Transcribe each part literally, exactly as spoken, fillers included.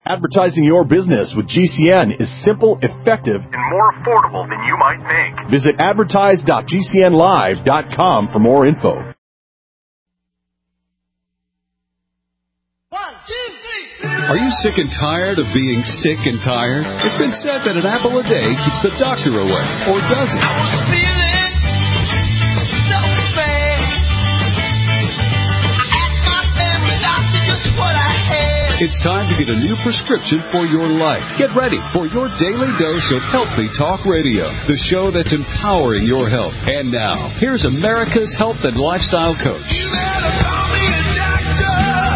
Advertising your business with G C N is simple, effective, and more affordable than you might think. Visit advertise dot g c n live dot com for more info. One, two, three. Are you sick and tired of being sick and tired? It's been said that an apple a day keeps the doctor away, or does it? I was feeling so bad. I asked my family doctor just what I had. It's time to get a new prescription for your life. Get ready for your daily dose of Healthy Talk Radio, the show that's empowering your health. And now, here's America's health and lifestyle coach. You better call me a doctor.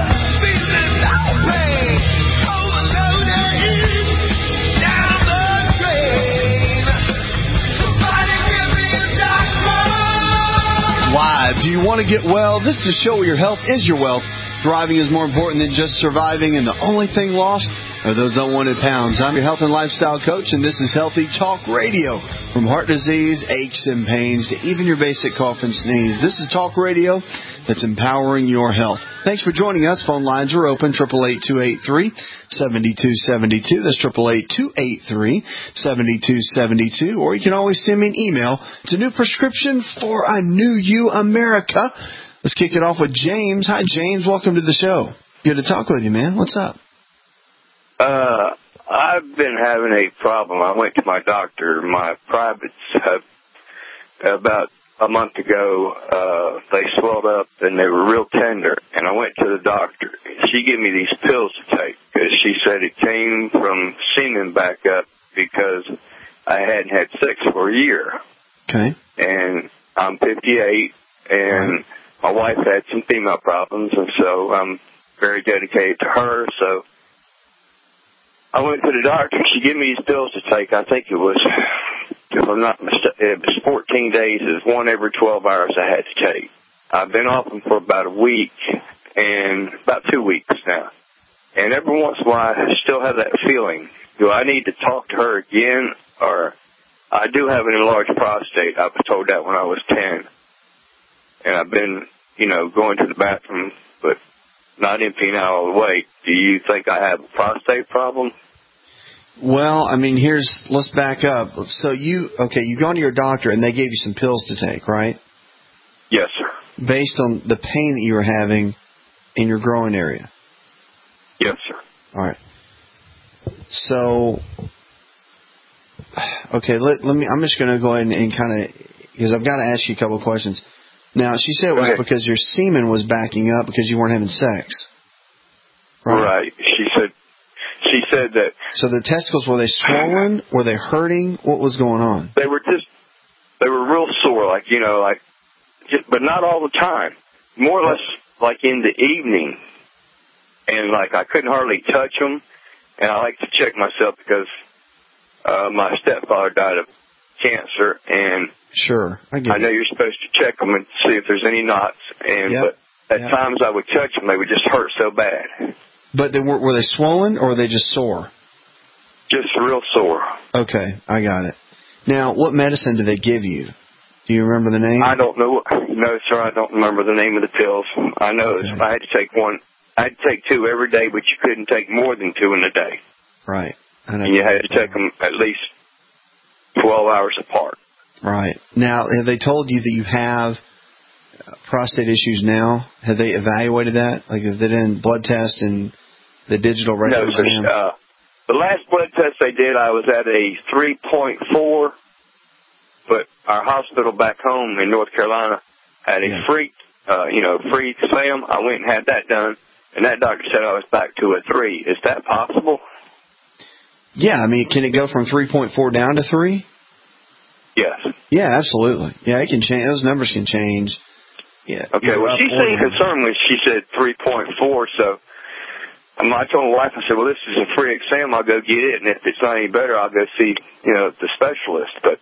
Do you want to get well? This is a show where your health is your wealth. Thriving is more important than just surviving, and the only thing lost are those unwanted pounds. I'm your health and lifestyle coach, and this is Healthy Talk Radio. From heart disease, aches and pains, to even your basic cough and sneeze. This is Talk Radio that's empowering your health. Thanks for joining us. Phone lines are open, eight eight eight, two eight three, seven two seven two. That's eight eight eight, two eight three, seven two seven two. Or you can always send me an email. It's a new prescription for a new you, America. Let's kick it off with James. Hi, James. Welcome to the show. Good to talk with you, man. What's up? Uh, I've been having a problem. I went to my doctor, my privates, uh, about a month ago. Uh, they swelled up and they were real tender. And I went to the doctor. She gave me these pills to take because she said it came from semen back up because I hadn't had sex for a year. Okay. And I'm fifty-eight, and right. My wife had some female problems, and so I'm very dedicated to her. So I went to the doctor. She gave me these pills to take. I think it was, if I'm not mistaken, it was fourteen days. It was one every twelve hours I had to take. I've been off them for about a week, and about two weeks now. And every once in a while, I still have that feeling. Do I need to talk to her again? Or I do have an enlarged prostate. I was told that when I was ten. And I've been, you know, going to the bathroom, but not emptying out all the way. Do you think I have a prostate problem? Well, I mean, here's, let's back up. So you, okay, you go to your doctor and they gave you some pills to take, right? Yes, sir. Based on the pain that you were having in your growing area? Yes, sir. All right. So, okay, let, let me, I'm just going to go ahead and, and kind of, because I've got to ask you a couple of questions. Now, she said it was okay. Because your semen was backing up because you weren't having sex. Right. Right. She said, she said that. So the testicles, were they swollen? Were they hurting? What was going on? They were just, they were real sore, like, you know, like, just, but not all the time. More or less like in the evening. And like I couldn't hardly touch them. And I like to check myself because uh, my stepfather died of cancer, and sure, I, get I know it. You're supposed to check them and see if there's any knots. And yep. but at yep. times I would touch them, they would just hurt so bad. But they were, were they swollen or were they just sore? Just real sore. Okay, I got it. Now, what medicine did they give you? Do you remember the name? I don't know. No, sir, I don't remember the name of the pills. I know okay. I had to take one. I had to take two every day, but you couldn't take more than two in a day. Right. I know and you had to take them at least twelve hours apart. Right. Now, have they told you that you have prostate issues now? Have they evaluated that? Like, have they done blood tests and the digital rectal no, exam? Uh, the last blood test they did, I was at a three point four, but our hospital back home in North Carolina had a yeah. freak, uh, you know, free exam. I went and had that done, and that doctor said I was back to a three. Is that possible? Yeah, I mean, can it go from three point four down to three? Yes. Yeah, absolutely. Yeah, it can change. Those numbers can change. Yeah. Okay, well, she seemed concerned when she said three point four, so um, I told my wife, I said, well, this is a free exam. I'll go get it, and if it's not any better, I'll go see, you know, the specialist. But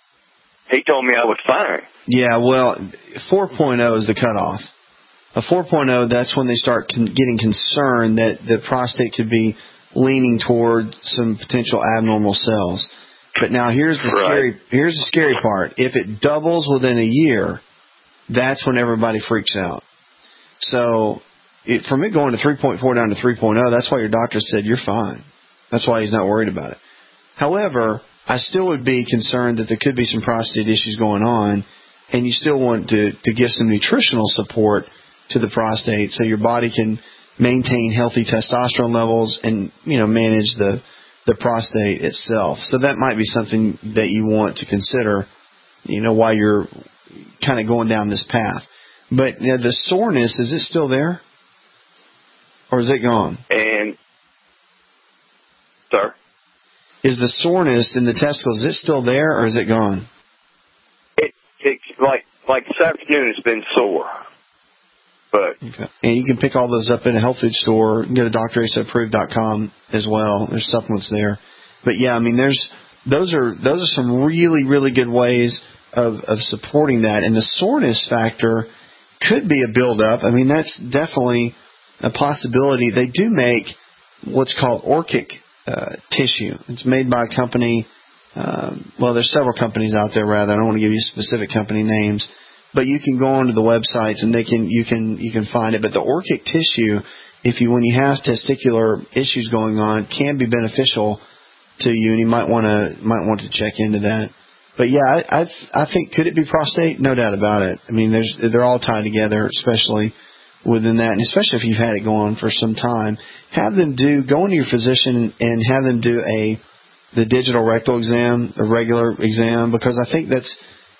he told me I was fine. Yeah, well, four point oh is the cutoff. A four point oh, that's when they start con- getting concerned that the prostate could be leaning toward some potential abnormal cells. But now here's the right. scary here's the scary part. If it doubles within a year, that's when everybody freaks out. So it, from it going to three point four down to three point oh, that's why your doctor said you're fine. That's why he's not worried about it. However, I still would be concerned that there could be some prostate issues going on, and you still want to, to give some nutritional support to the prostate so your body can maintain healthy testosterone levels and, you know, manage the, the prostate itself. So that might be something that you want to consider, you know, while you're kind of going down this path. But you know, the soreness, is it still there? Or is it gone? And, sir? Is the soreness in the testicles, is it still there or is it gone? It, it's like, like this afternoon it's been sore. But okay. And you can pick all those up in a health food store. You can go to D R Asa approved dot com as well. There's supplements there. But yeah, I mean, there's those are those are some really, really good ways of, of supporting that. And the soreness factor could be a buildup. I mean, that's definitely a possibility. They do make what's called Orchic uh, tissue. It's made by a company. Um, well, there's several companies out there. Rather, I don't want to give you specific company names. But you can go onto the websites and they can you can you can find it. But the Orchic tissue, if you when you have testicular issues going on, can be beneficial to you, and you might want to might want to check into that. But yeah, I I, I think could it be prostate? No doubt about it. I mean, there's they're all tied together, especially within that, and especially if you've had it going on for some time. Have them do go into your physician and have them do a the digital rectal exam, the regular exam, because I think that's.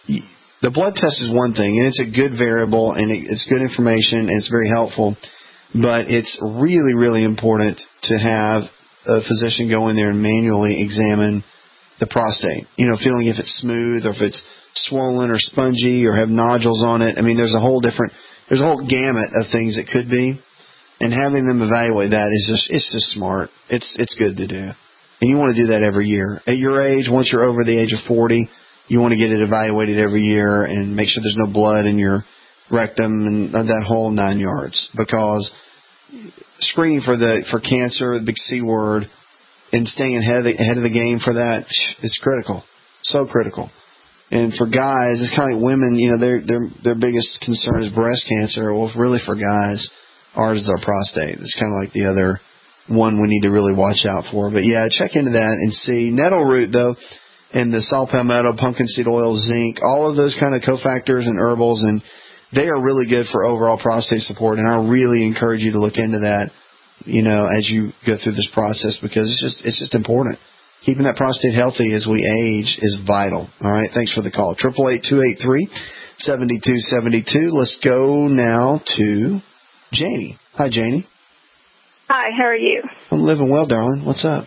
The blood test is one thing, and it's a good variable, and it's good information, and it's very helpful. But it's really, really important to have a physician go in there and manually examine the prostate. You know, feeling if it's smooth or if it's swollen or spongy or have nodules on it. I mean, there's a whole different, there's a whole gamut of things it could be. And having them evaluate that is just, it's just smart. It's, it's good to do. And you want to do that every year. At your age, once you're over the age of forty, you want to get it evaluated every year and make sure there's no blood in your rectum and that whole nine yards. Because screening for the for cancer, the big C word, and staying ahead of the, ahead of the game for that, it's critical, so critical. And for guys, it's kind of like women. You know, their their their biggest concern is breast cancer. Well, really for guys, ours is our prostate. It's kind of like the other one we need to really watch out for. But yeah, check into that and see. Nettle root though. And the saw palmetto, pumpkin seed oil, zinc, all of those kind of cofactors and herbals, and they are really good for overall prostate support. And I really encourage you to look into that, you know, as you go through this process, because it's just it's just important. Keeping that prostate healthy as we age is vital. All right, thanks for the call. Triple eight two eight three seventy two seventy two. Let's go now to Janie. Hi, Janie. Hi, how are you? I'm living well, darling. What's up?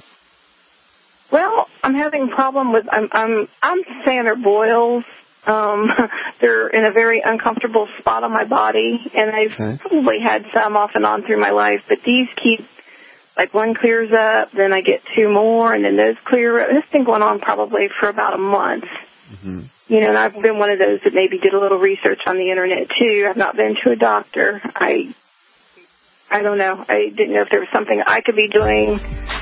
Well, I'm having a problem with, I'm I'm, I'm saying they're boils. Um, they're in a very uncomfortable spot on my body, and I've okay. probably had some off and on through my life, but these keep, like one clears up, then I get two more, and then those clear up. This has been going on probably for about a month. Mm-hmm. You know, and I've been one of those that maybe did a little research on the Internet, too. I've not been to a doctor. I, I don't know. I didn't know if there was something I could be doing.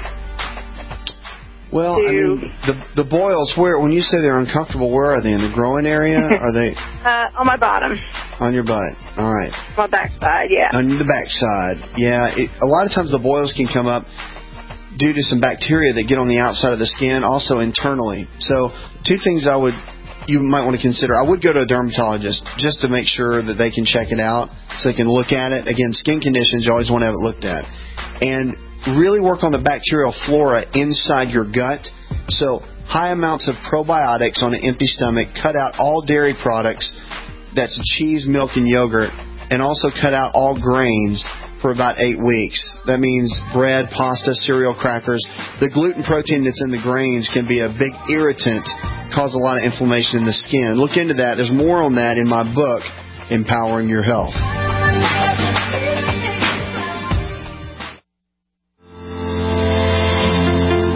Well, I mean, the the boils, where when you say they're uncomfortable, where are they? In the groin area? Are they? uh, on my bottom. On your butt. All right. My backside, yeah. On the backside, yeah. It, a lot of times the boils can come up due to some bacteria that get on the outside of the skin, also internally. So, two things I would you might want to consider. I would go to a dermatologist just to make sure that they can check it out, so they can look at it. Again, skin conditions, you always want to have it looked at, and really work on the bacterial flora inside your gut. So high amounts of probiotics on an empty stomach. Cut out all dairy products. That's cheese, milk, and yogurt. And also cut out all grains for about eight weeks. That means bread, pasta, cereal, crackers. The gluten protein that's in the grains can be a big irritant, cause a lot of inflammation in the skin. Look into that. There's more on that in my book, Empowering Your Health.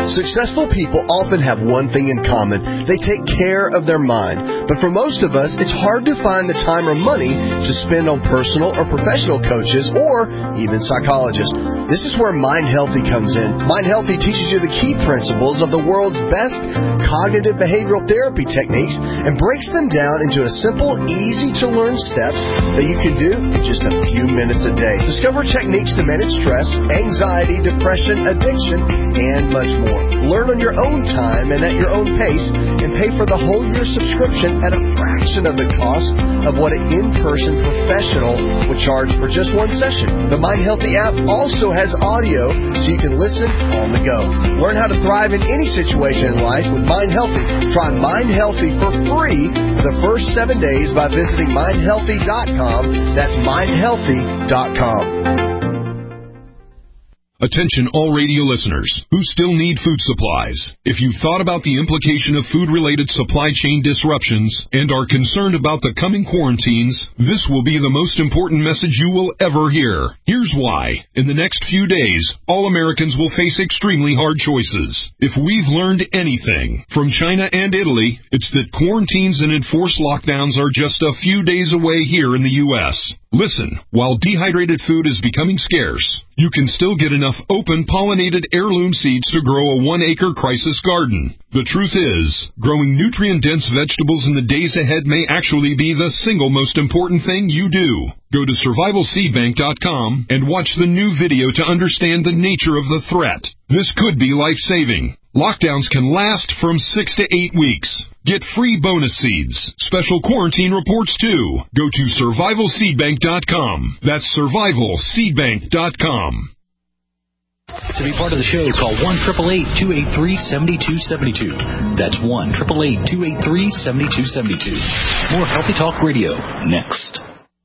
Successful people often have one thing in common. They take care of their mind. But for most of us, it's hard to find the time or money to spend on personal or professional coaches or even psychologists. This is where Mind Healthy comes in. Mind Healthy teaches you the key principles of the world's best cognitive behavioral therapy techniques and breaks them down into a simple, easy-to-learn steps that you can do in just a few minutes a day. Discover techniques to manage stress, anxiety, depression, addiction, and much more. Learn on your own time and at your own pace, and pay for the whole year subscription at a fraction of the cost of what an in-person professional would charge for just one session. The Mind Healthy app also has audio so you can listen on the go. Learn how to thrive in any situation in life with Mind Healthy. Try Mind Healthy for free for the first seven days by visiting mind healthy dot com. That's mind healthy dot com. Attention all radio listeners who still need food supplies. If you've thought about the implication of food-related supply chain disruptions and are concerned about the coming quarantines, this will be the most important message you will ever hear. Here's why. In the next few days, all Americans will face extremely hard choices. If we've learned anything from China and Italy, it's that quarantines and enforced lockdowns are just a few days away here in the U S Listen, while dehydrated food is becoming scarce, you can still get enough open pollinated heirloom seeds to grow a one-acre crisis garden. The truth is, growing nutrient-dense vegetables in the days ahead may actually be the single most important thing you do. Go to survival seed bank dot com and watch the new video to understand the nature of the threat. This could be life-saving. Lockdowns can last from six to eight weeks. Get free bonus seeds, special quarantine reports too. Go to survival seed bank dot com. That's survival seed bank dot com. To be part of the show, call one eight eight eight, two eight three, seven two seven two. That's one eight eight eight, two eight three, seven two seven two. More Healthy Talk Radio next.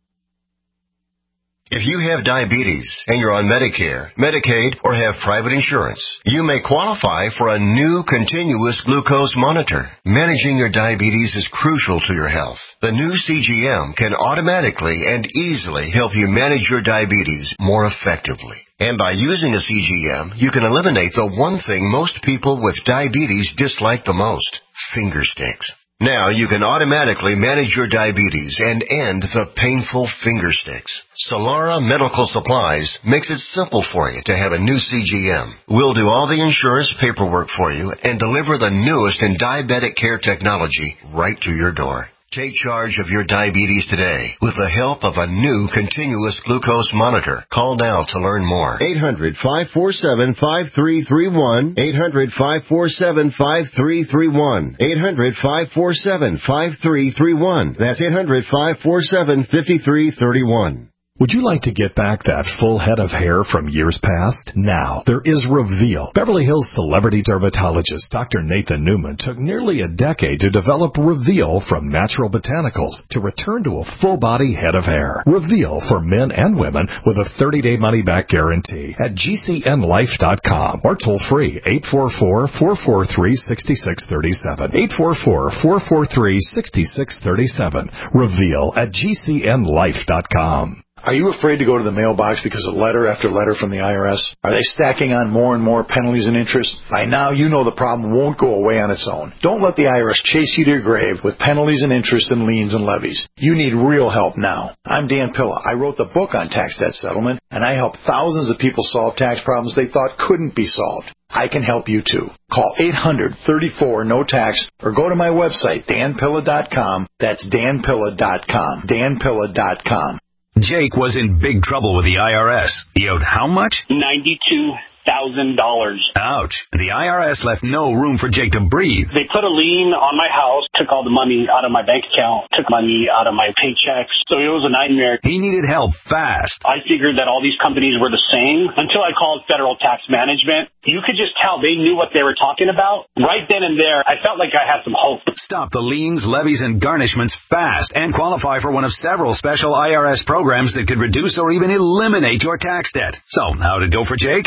If you have diabetes and you're on Medicare, Medicaid, or have private insurance, you may qualify for a new continuous glucose monitor. Managing your diabetes is crucial to your health. The new C G M can automatically and easily help you manage your diabetes more effectively. And by using a C G M, you can eliminate the one thing most people with diabetes dislike the most: finger sticks. Now you can automatically manage your diabetes and end the painful finger sticks. Solara Medical Supplies makes it simple for you to have a new C G M. We'll do all the insurance paperwork for you and deliver the newest in diabetic care technology right to your door. Take charge of your diabetes today with the help of a new continuous glucose monitor. Call now to learn more. eight hundred, five four seven, five three three one. eight hundred, five four seven, five three three one. eight hundred, five four seven, five three three one. That's eight hundred, five four seven, five three three one. Would you like to get back that full head of hair from years past? Now, there is Reveal. Beverly Hills celebrity dermatologist Doctor Nathan Newman took nearly a decade to develop Reveal from natural botanicals to return to a full-body head of hair. Reveal for men and women with a thirty-day money-back guarantee at G C N life dot com or toll-free eight four four, four four three, six six three seven. eight four four, four four three, six six three seven. Reveal at G C N life dot com. Are you afraid to go to the mailbox because of letter after letter from the I R S? Are they stacking on more and more penalties and interest? By now, you know the problem won't go away on its own. Don't let the I R S chase you to your grave with penalties and interest and liens and levies. You need real help now. I'm Dan Pilla. I wrote the book on tax debt settlement, and I help thousands of people solve tax problems they thought couldn't be solved. I can help you too. Call eight hundred, thirty-four, no tax or go to my website, dan pilla dot com. That's dan pilla dot com. dan pilla dot com. Jake was in big trouble with the I R S. He owed how much? ninety-two thousand dollars. Ouch. The I R S left no room for Jake to breathe. They put a lien on my house, took all the money out of my bank account, took money out of my paychecks. So it was a nightmare. He needed help fast. I figured that all these companies were the same until I called Federal Tax Management. You could just tell they knew what they were talking about. Right then and there, I felt like I had some hope. Stop the liens, levies, and garnishments fast and qualify for one of several special I R S programs that could reduce or even eliminate your tax debt. So, how'd it go for Jake? They gave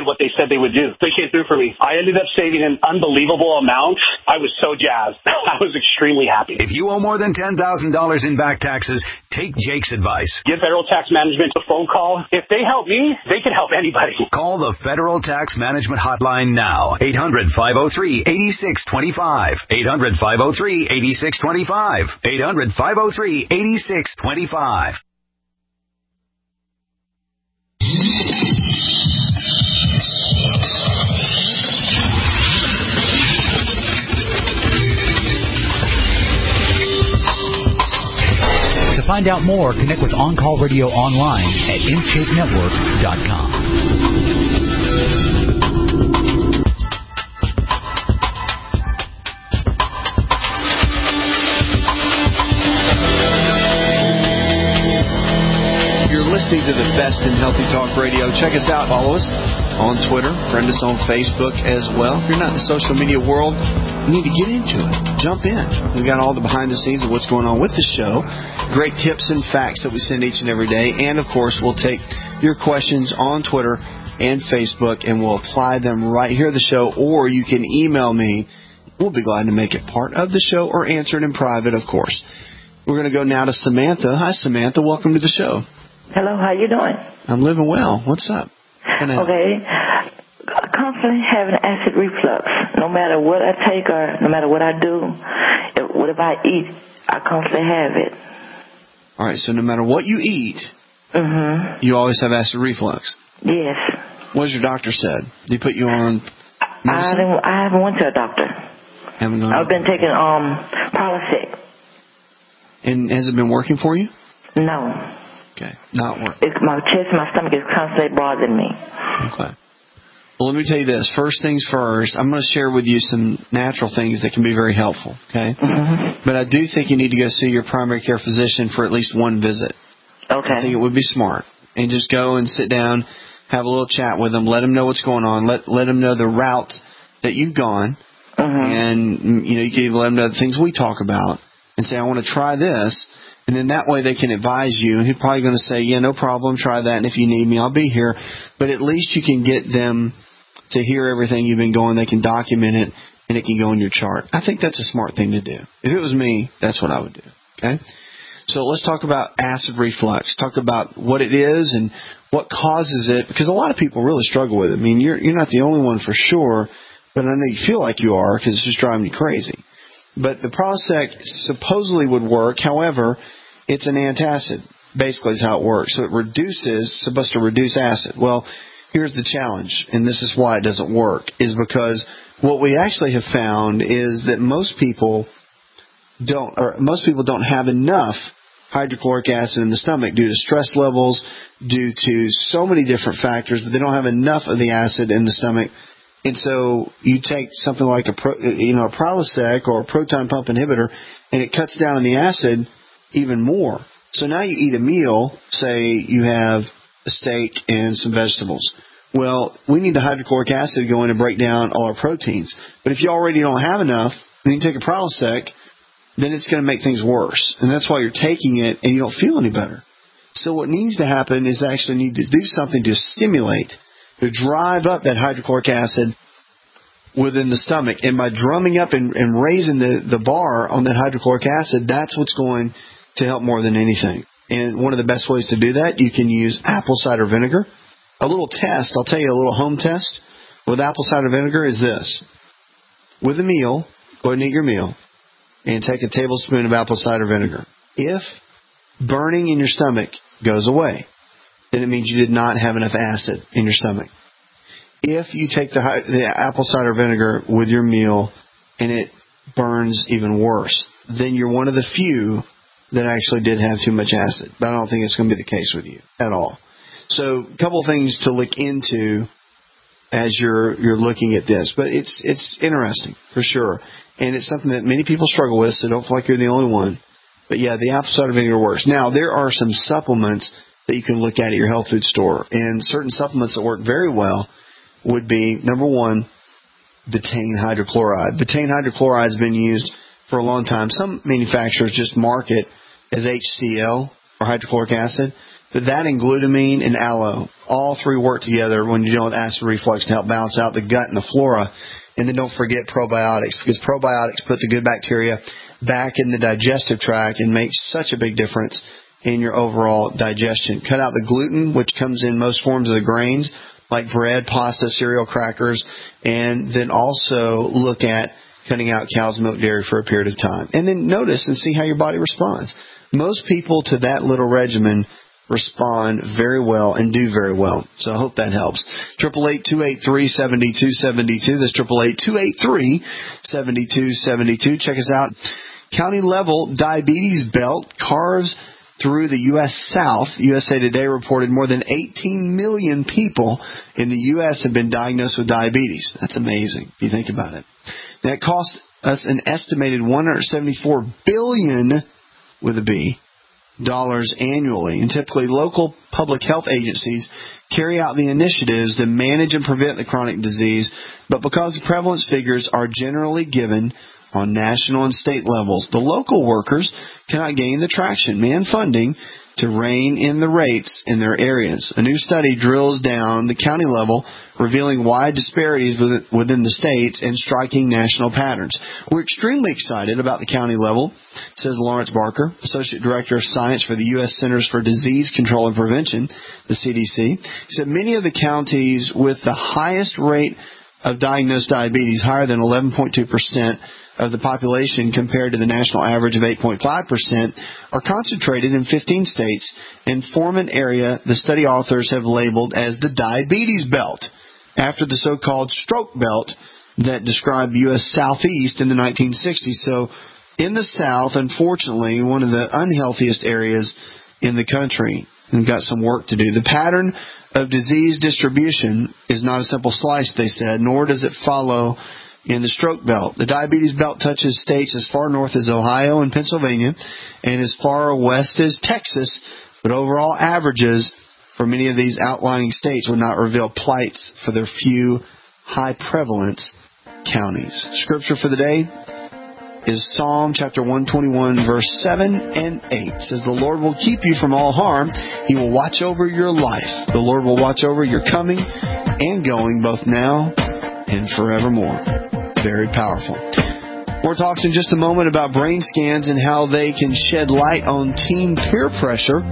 did what they said they would do. They came through for me. I ended up saving an unbelievable amount. I was so jazzed. I was extremely happy. If you owe more than ten thousand dollars in back taxes, take Jake's advice. Give Federal Tax Management a phone call. If they help me, they can help anybody. Call the Federal Tax Management Hotline now. eight hundred, five oh three, eight six two five. eight hundred, five oh three, eight six two five. eight hundred, five oh three, eight six two five. To find out more, connect with On Call Radio online at in shape network dot com. You're listening to the best in Healthy Talk Radio. Check us out. Follow us on Twitter. Friend us on Facebook as well. If you're not in the social media world, you need to get into it. Jump in. We've got all the behind the scenes of what's going on with the show. Great tips and facts that we send each and every day. And, of course, we'll take your questions on Twitter and Facebook, and we'll apply them right here at the show. Or you can email me. We'll be glad to make it part of the show or answer it in private, of course. We're going to go now to Samantha. Hi, Samantha. Welcome to the show. Hello. How you doing? I'm living well. What's up? Okay. I constantly have an acid reflux. No matter what I take or no matter what I do, if, what if I eat, I constantly have it. All right, so no matter what you eat, mm-hmm. you always have acid reflux. Yes. What has your doctor said? Did he put you on medicine? I, didn't, I haven't went to a doctor. Haven't gone. I've been taking um Prilosec. And has it been working for you? No. Okay, not working. It's my chest, my stomach is constantly bothering me. Okay. Well, let me tell you this. First things first, I'm going to share with you some natural things that can be very helpful, okay? Mm-hmm. But I do think you need to go see your primary care physician for at least one visit. Okay. I think it would be smart. And just go and sit down, have a little chat with them, let them know what's going on, let let them know the route that you've gone, mm-hmm. and, you know, you can even let them know the things we talk about and say, I want to try this. And then that way they can advise you. And he's probably going to say, yeah, no problem, try that. And if you need me, I'll be here. But at least you can get them to hear everything you've been going. They can document it, and it can go in your chart. I think that's a smart thing to do. If it was me, that's what I would do. Okay? So let's talk about acid reflux. Talk about what it is and what causes it, because a lot of people really struggle with it. I mean, you're, you're not the only one for sure, but I know you feel like you are because it's just driving you crazy. But the Prilosec supposedly would work. However, it's an antacid, basically is how it works. So it reduces, supposed to reduce acid. Well, here's the challenge, and this is why it doesn't work, is because what we actually have found is that most people don't, or most people don't have enough hydrochloric acid in the stomach due to stress levels, due to so many different factors, but they don't have enough of the acid in the stomach. And so you take something like a, pro, you know, a Prilosec or a proton pump inhibitor, and it cuts down on the acid even more. So now you eat a meal, say you have a steak and some vegetables. Well, we need the hydrochloric acid to go in and break down all our proteins. But if you already don't have enough, then you take a Prilosec, then it's going to make things worse. And that's why you're taking it and you don't feel any better. So what needs to happen is actually need to do something to stimulate, to drive up that hydrochloric acid within the stomach. And by drumming up and, and raising the, the bar on that hydrochloric acid, that's what's going to help more than anything. And one of the best ways to do that, you can use apple cider vinegar. A little test, I'll tell you a little home test with apple cider vinegar is this. With a meal, go ahead and eat your meal, and take a tablespoon of apple cider vinegar. If burning in your stomach goes away, then it means you did not have enough acid in your stomach. If you take the, the apple cider vinegar with your meal and it burns even worse, then you're one of the few that actually did have too much acid. But I don't think it's going to be the case with you at all. So a couple of things to look into as you're you're looking at this. But it's it's interesting, for sure. And it's something that many people struggle with, so don't feel like you're the only one. But, yeah, the apple cider vinegar works. Now, there are some supplements that you can look at at your health food store. And certain supplements that work very well would be, number one, betaine hydrochloride. Betaine hydrochloride has been used for a long time. Some manufacturers just mark it as H C L, or hydrochloric acid. But that and glutamine and aloe, all three work together when you're dealing with acid reflux to help balance out the gut and the flora. And then don't forget probiotics, because probiotics put the good bacteria back in the digestive tract and make such a big difference in your overall digestion. Cut out the gluten, which comes in most forms of the grains, like bread, pasta, cereal, crackers, and then also look at cutting out cow's milk dairy for a period of time. And then notice and see how your body responds. Most people to that little regimen respond very well and do very well. So I hope that helps. eight eight eight, two eight three, seven two seven two. That's eight eight eight, two eight three, seven two seven two. Check us out. County level diabetes belt carves through the U S South. U S A Today reported more than eighteen million people in the U S have been diagnosed with diabetes. That's amazing if you think about it. That cost us an estimated one hundred seventy-four billion dollars with a B dollars annually. And typically local public health agencies carry out the initiatives to manage and prevent the chronic disease, but because the prevalence figures are generally given on national and state levels, the local workers cannot gain the traction and funding to rein in the rates in their areas. A new study drills down the county level, revealing wide disparities within the states and striking national patterns. We're extremely excited about the county level, says Lawrence Barker, Associate Director of Science for the U S Centers for Disease Control and Prevention, the C D C. He said many of the counties with the highest rate of diagnosed diabetes, higher than eleven point two percent, of the population compared to the national average of eight point five percent, are concentrated in fifteen states and form an area the study authors have labeled as the diabetes belt, after the so-called stroke belt that described the U S Southeast in the nineteen sixties. So in the South, unfortunately, one of the unhealthiest areas in the country. We've got some work to do. The pattern of disease distribution is not a simple slice, they said, nor does it follow in the stroke belt. The diabetes belt touches states as far north as Ohio and Pennsylvania and as far west as Texas, but overall averages for many of these outlying states would not reveal plights for their few high prevalence counties. Scripture for the day is Psalm chapter one twenty-one, verse seven and eight. It says, the Lord will keep you from all harm. He will watch over your life. The Lord will watch over your coming and going, both now and forevermore. Very powerful. More talks in just a moment about brain scans and how they can shed light on teen peer pressure.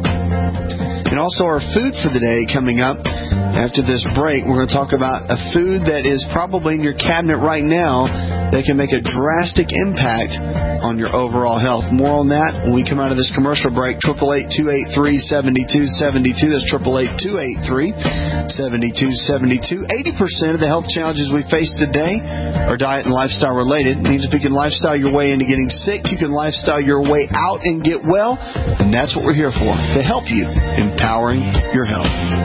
And also our food for the day coming up. After this break, we're going to talk about a food that is probably in your cabinet right now that can make a drastic impact on your overall health. More on that when we come out of this commercial break. eight eight eight, two eight three, seven two seven two. That's eight eight eight, two eight three, seven two seven two. eighty percent of the health challenges we face today are diet and lifestyle related. It means if you can lifestyle your way into getting sick, you can lifestyle your way out and get well. And that's what we're here for, to help you empowering your health.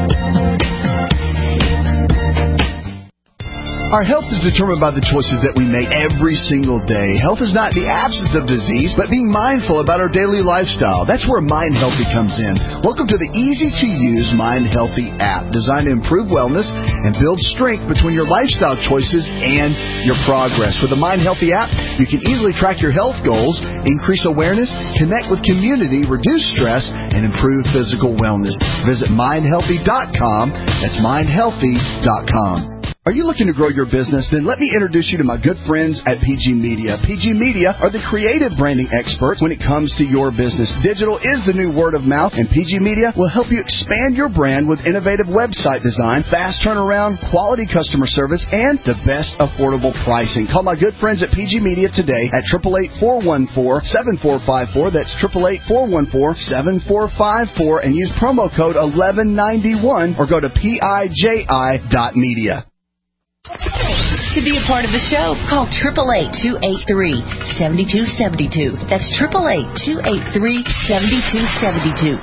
Our health is determined by the choices that we make every single day. Health is not the absence of disease, but being mindful about our daily lifestyle. That's where Mind Healthy comes in. Welcome to the easy-to-use Mind Healthy app, designed to improve wellness and build strength between your lifestyle choices and your progress. With the Mind Healthy app, you can easily track your health goals, increase awareness, connect with community, reduce stress, and improve physical wellness. Visit mind healthy dot com. That's mind healthy dot com. Are you looking to grow your business? Then let me introduce you to my good friends at P G Media. P G Media are the creative branding experts when it comes to your business. Digital is the new word of mouth, and P G Media will help you expand your brand with innovative website design, fast turnaround, quality customer service, and the best affordable pricing. Call my good friends at P G Media today at eight eight eight, four one four, seven four five four. That's eight eight eight, four one four, seven four five four, and use promo code eleven ninety-one or go to P I J I dot media. To be a part of the show, call eight eight eight, two eight three, seven two seven two. That's eight eight eight, two eight three, seven two seven two.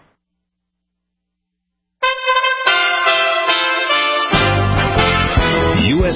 U S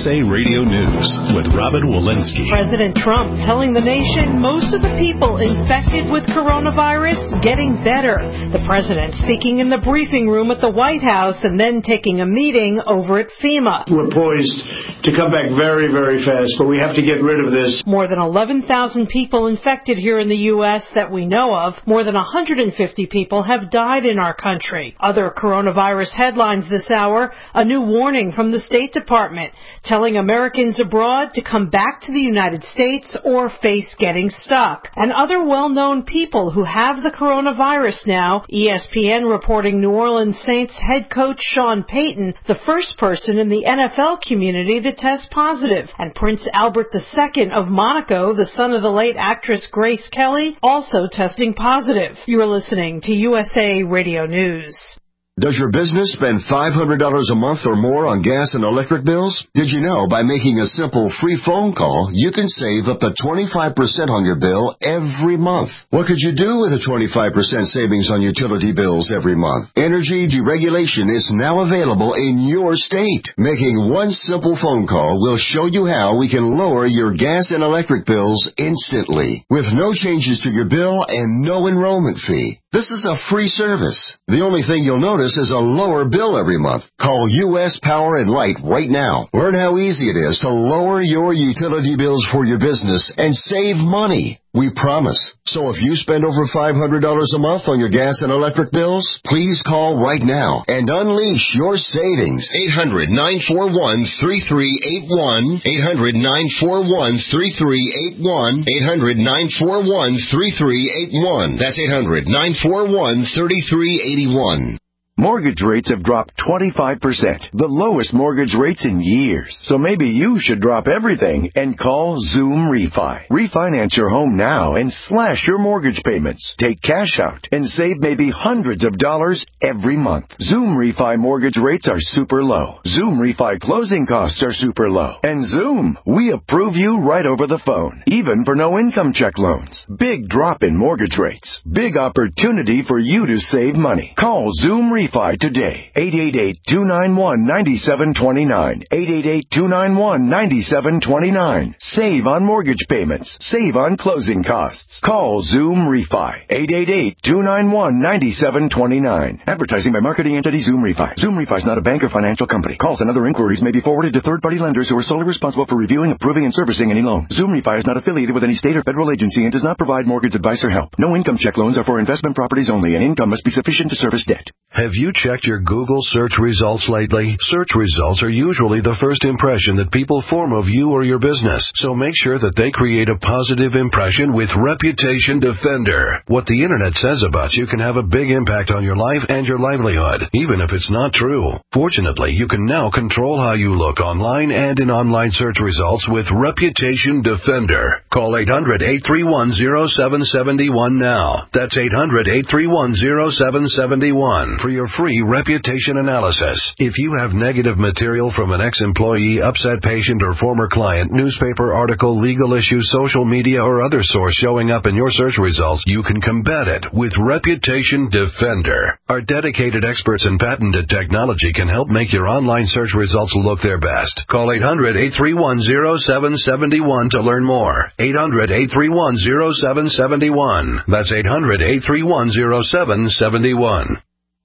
A Radio News with Robin Walensky. President Trump telling the nation most of the people infected with coronavirus getting better. The president speaking in the briefing room at the White House and then taking a meeting over at FEMA. We're poised to come back very, very fast, but we have to get rid of this. More than eleven thousand people infected here in the U S that we know of. More than one hundred fifty people have died in our country. Other coronavirus headlines this hour, a new warning from the State Department telling Americans abroad to come back to the United States or face getting stuck. And other well-known people who have the coronavirus now. E S P N reporting New Orleans Saints head coach Sean Payton, the first person in the N F L community to test positive. And Prince Albert the Second of Monaco, the son of the late actress Grace Kelly, also testing positive. You're listening to U S A Radio News. Does your business spend five hundred dollars a month or more on gas and electric bills? Did you know by making a simple free phone call, you can save up to twenty-five percent on your bill every month? What could you do with a twenty-five percent savings on utility bills every month? Energy deregulation is now available in your state. Making one simple phone call will show you how we can lower your gas and electric bills instantly, with no changes to your bill and no enrollment fee. This is a free service. The only thing you'll notice is a lower bill every month. Call U S Power and Light right now. Learn how easy it is to lower your utility bills for your business and save money. We promise. So if you spend over five hundred dollars a month on your gas and electric bills, please call right now and unleash your savings. eight hundred, nine four one, three three eight one. eight hundred, nine four one, three three eight one. eight hundred, nine four one, three three eight one. That's eight hundred, nine four one, three three eight one. Mortgage rates have dropped twenty-five percent, the lowest mortgage rates in years. So maybe you should drop everything and call Zoom Refi. Refinance your home now and slash your mortgage payments. Take cash out and save maybe hundreds of dollars every month. Zoom Refi mortgage rates are super low. Zoom Refi closing costs are super low. And Zoom, we approve you right over the phone, even for no income check loans. Big drop in mortgage rates. Big opportunity for you to save money. Call Zoom Refi today. eight eight eight, two nine one, nine seven two nine. eight eight eight, two nine one, nine seven two nine. Save on mortgage payments. Save on closing costs. Call Zoom Refi. eight eight eight, two nine one, nine seven two nine. Advertising by marketing entity Zoom Refi. Zoom Refi is not a bank or financial company. Calls and other inquiries may be forwarded to third-party lenders who are solely responsible for reviewing, approving, and servicing any loan. Zoom Refi is not affiliated with any state or federal agency and does not provide mortgage advice or help. No income check loans are for investment properties only, and income must be sufficient to service debt. Have you checked your Google search results lately? Search results are usually the first impression that people form of you or your business, so make sure that they create a positive impression with Reputation Defender. What the internet says about you can have a big impact on your life and your livelihood, even if it's not true. Fortunately, you can now control how you look online and in online search results with Reputation Defender. Call eight hundred, eight three one, zero seven seven one now. That's eight hundred, eight three one, zero seven seven one for your free reputation analysis. If you have negative material from an ex-employee, upset patient, or former client, newspaper article, legal issue, social media, or other source showing up in your search results, you can combat it with Reputation Defender. Our dedicated experts in patented technology can help make your online search results look their best. Call eight hundred, eight three one, zero seven seven one to learn more. eight hundred, eight three one, zero seven seven one. That's eight hundred, eight three one, zero seven seven one.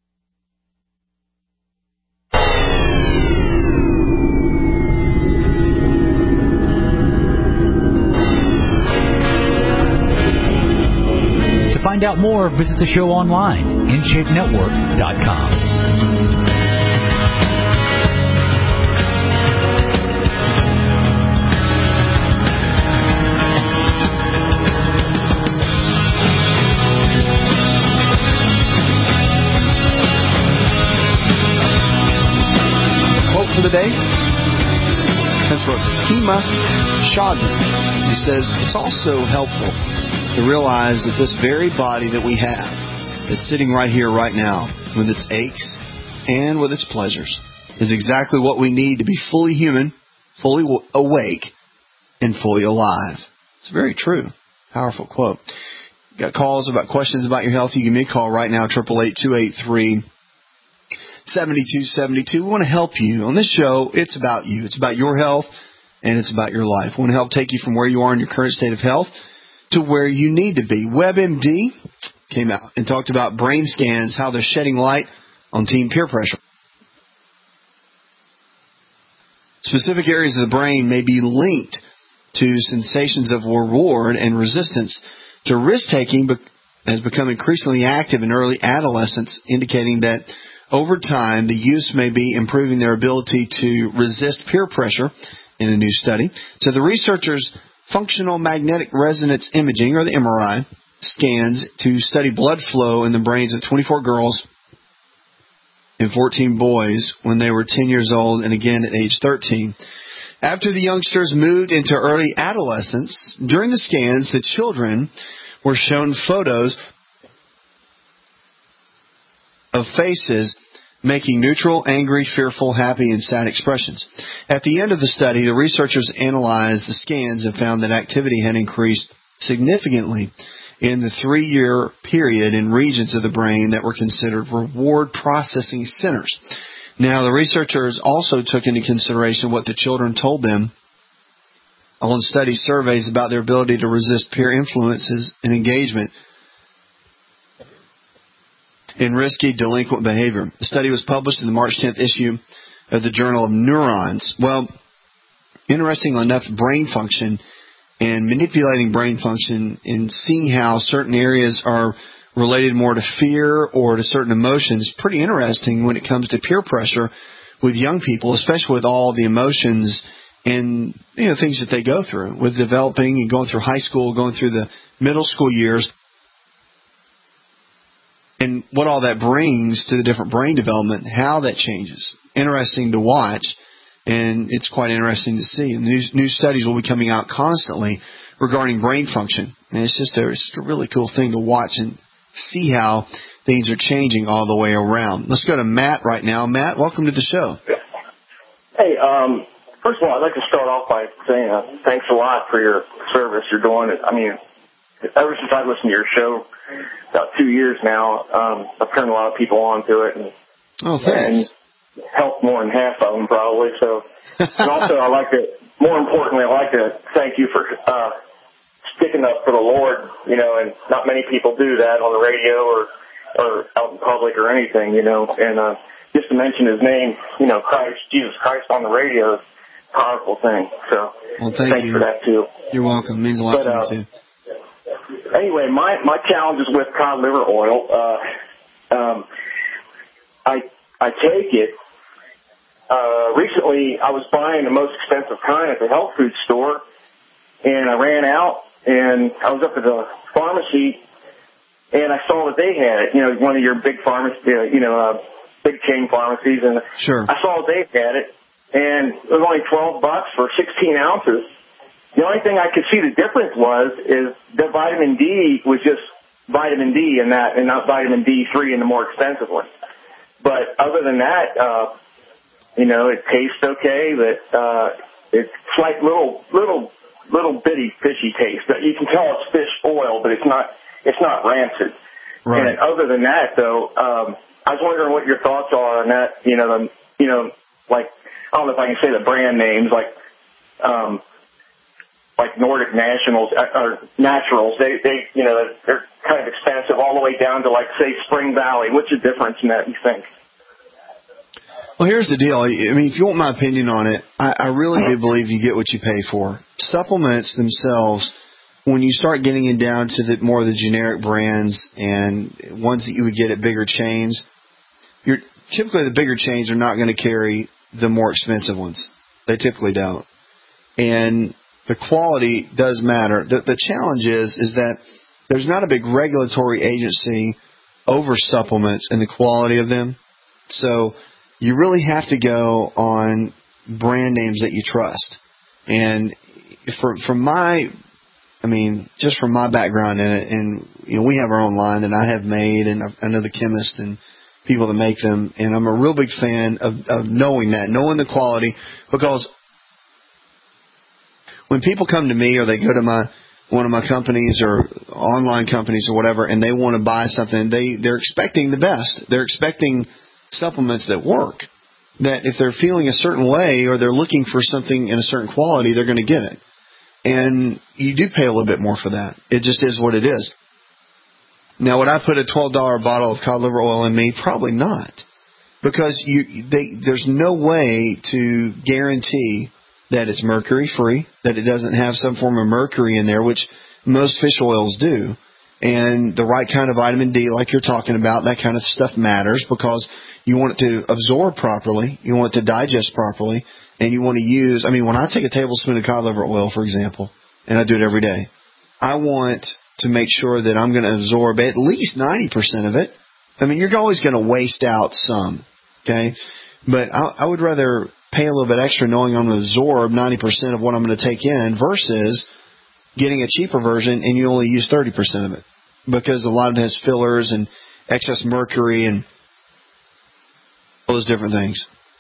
To find out more, visit the show online, in shape network dot com. For the day, that's from Hema Shodman. He says it's also helpful to realize that this very body that we have, that's sitting right here, right now, with its aches and with its pleasures, is exactly what we need to be fully human, fully awake, and fully alive. It's very true. Powerful quote. Got calls about questions about your health? You give me a call right now, eight eight eight, two eight three, seven two seven two. We want to help you. On this show, it's about you. It's about your health, and it's about your life. We want to help take you from where you are in your current state of health to where you need to be. WebMD came out and talked about brain scans, how they're shedding light on teen peer pressure. Specific areas of the brain may be linked to sensations of reward and resistance to risk-taking has become increasingly active in early adolescence, indicating that over time the use may be improving their ability to resist peer pressure in a new study. So the researchers' functional magnetic resonance imaging, or the M R I, scans to study blood flow in the brains of twenty-four girls and fourteen boys when they were ten years old and again at age thirteen. After the youngsters moved into early adolescence, during the scans, the children were shown photos of faces making neutral, angry, fearful, happy, and sad expressions. At the end of the study, the researchers analyzed the scans and found that activity had increased significantly in the three-year period in regions of the brain that were considered reward processing centers. Now, the researchers also took into consideration what the children told them on study surveys about their ability to resist peer influences and engagement in risky delinquent behavior. The study was published in the March tenth issue of the Journal of Neurons. Well, interestingly enough, brain function and manipulating brain function and seeing how certain areas are related more to fear or to certain emotions, pretty interesting when it comes to peer pressure with young people, especially with all the emotions and you know things that they go through with developing and going through high school, going through the middle school years, and what all that brings to the different brain development, how that changes. Interesting to watch, and it's quite interesting to see. And new, new studies will be coming out constantly regarding brain function, and it's just a, it's a really cool thing to watch and see how things are changing all the way around. Let's go to Matt right now. Matt, welcome to the show. Hey, um, first of all, I'd like to start off by saying uh, thanks a lot for your service you're doing. I mean, ever since I listened to your show, about two years now, um, I've turned a lot of people on to it. And, oh, thanks. And helped more than half of them probably. So, and also I'd like to, more importantly, I'd like to thank you for uh, sticking up for the Lord, you know, and not many people do that on the radio or, or out in public or anything, you know, and uh, just to mention his name, you know, Christ, Jesus Christ on the radio is a powerful thing. So well, thank thanks you. for that, too. You're welcome. It means a lot but, to uh, me, too. Anyway, my, my challenge is with cod liver oil. Uh, um, I, I take it. Uh, recently, I was buying the most expensive kind at the health food store, and I ran out, and I was up at the pharmacy, and I saw that they had it, you know, one of your big pharmacies, you know, uh, big chain pharmacies, and sure. I saw that they had it, and it was only twelve bucks for sixteen ounces. The only thing I could see the difference was is the vitamin D was just vitamin D in that, and not vitamin D three in the more expensive one. But other than that, uh, you know, it tastes okay, but uh, it's like little, little, little bitty fishy taste. You can tell it's fish oil, but it's not, it's not rancid. Right. And other than that, though, um, I was wondering what your thoughts are on that. You know, the, you know, like I don't know if I can say the brand names, like, um, like Nordic Nationals or Naturals. They, they, you know, they're kind of expensive all the way down to like say Spring Valley. What's the difference in that, you think? Well, here's the deal. I mean, if you want my opinion on it, I, I really do believe you get what you pay for. Supplements themselves, when you start getting it down to the more of the generic brands and ones that you would get at bigger chains, you're typically the bigger chains are not going to carry the more expensive ones. They typically don't. And the quality does matter. The, the challenge is, is that there's not a big regulatory agency over supplements and the quality of them. So you really have to go on brand names that you trust. And for, from my, I mean, just from my background in it, and you know, we have our own line that I have made, and I know the chemists and people that make them, and I'm a real big fan of, of knowing that, knowing the quality, because when people come to me or they go to my one of my companies or online companies or whatever, and they want to buy something, they, they're expecting the best. They're expecting supplements that work, that if they're feeling a certain way or they're looking for something in a certain quality, they're going to get it. And you do pay a little bit more for that. It just is what it is. Now, would I put a twelve dollars bottle of cod liver oil in me? Probably not. Because you, they, there's no way to guarantee that it's mercury-free, that it doesn't have some form of mercury in there, which most fish oils do. And the right kind of vitamin D, like you're talking about, that kind of stuff matters because you want it to absorb properly, you want it to digest properly, and you want to use, I mean, when I take a tablespoon of cod liver oil, for example, and I do it every day, I want to make sure that I'm going to absorb at least ninety percent of it. I mean, you're always going to waste out some, okay? But I, I would rather pay a little bit extra knowing I'm going to absorb ninety percent of what I'm going to take in versus getting a cheaper version and you only use thirty percent of it. Because a lot of it has fillers and excess mercury and all those different things.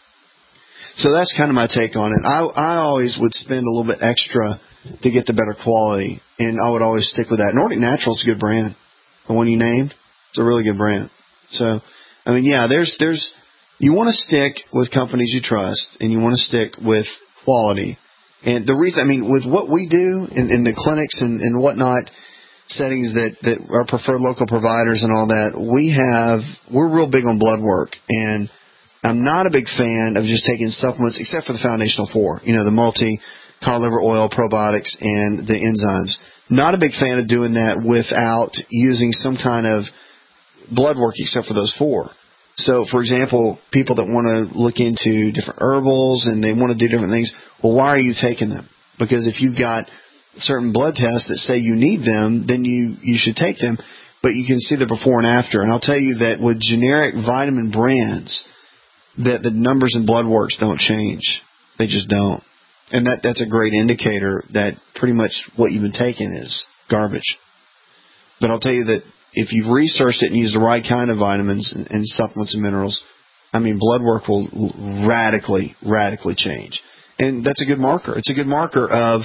So that's kind of my take on it. I, I always would spend a little bit extra to get the better quality, and I would always stick with that. Nordic Natural is a good brand. The one you named, it's a really good brand. So, I mean, yeah, there's there's you want to stick with companies you trust, and you want to stick with quality. And the reason, I mean, with what we do in, in the clinics and, and whatnot, settings that, that are preferred local providers and all that, we have, we're real big on blood work. And I'm not a big fan of just taking supplements except for the foundational four, you know, the multi, cod liver oil, probiotics, and the enzymes. Not a big fan of doing that without using some kind of blood work except for those four. So, for example, people that want to look into different herbals and they want to do different things, well, why are you taking them? Because if you've got certain blood tests that say you need them, then you, you should take them. But you can see the before and after. And I'll tell you that with generic vitamin brands, that the numbers in blood works don't change. They just don't. And that, that's a great indicator that pretty much what you've been taking is garbage. But I'll tell you that if you've researched it and used the right kind of vitamins and, and supplements and minerals, I mean, blood work will radically, radically change. And that's a good marker. It's a good marker of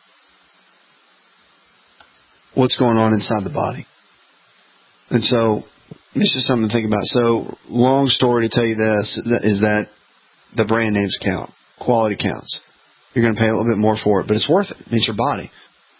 what's going on inside the body. And so it's just something to think about. So long story to tell you this is that the brand names count. Quality counts. You're going to pay a little bit more for it, but it's worth it. It's your body.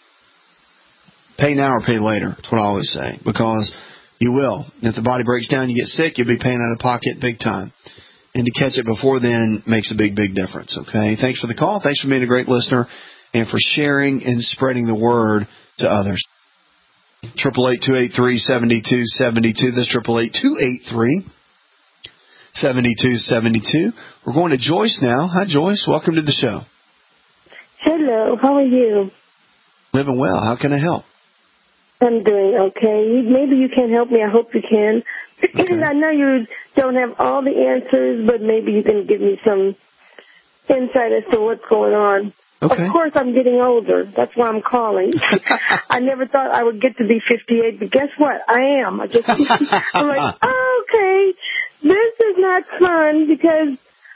Pay now or pay later. That's what I always say, because you will. If the body breaks down, you get sick, you'll be paying out of pocket big time. And to catch it before then makes a big, big difference, okay? Thanks for the call. Thanks for being a great listener and for sharing and spreading the word to others. eight eight eight, two eight three, seven two seven two. That's eight eight eight, two eight three, seven two seven two. We're going to Joyce now. Hi, Joyce. Welcome to the show. Hello. How are you? Living well. How can I help? I'm doing okay. Maybe you can help me. I hope you can. Okay. I know you don't have all the answers, but maybe you can give me some insight as to what's going on. Okay. Of course, I'm getting older. That's why I'm calling. I never thought I would get to be fifty-eight, but guess what? I am. I just, I'm like, oh, okay, this is not fun because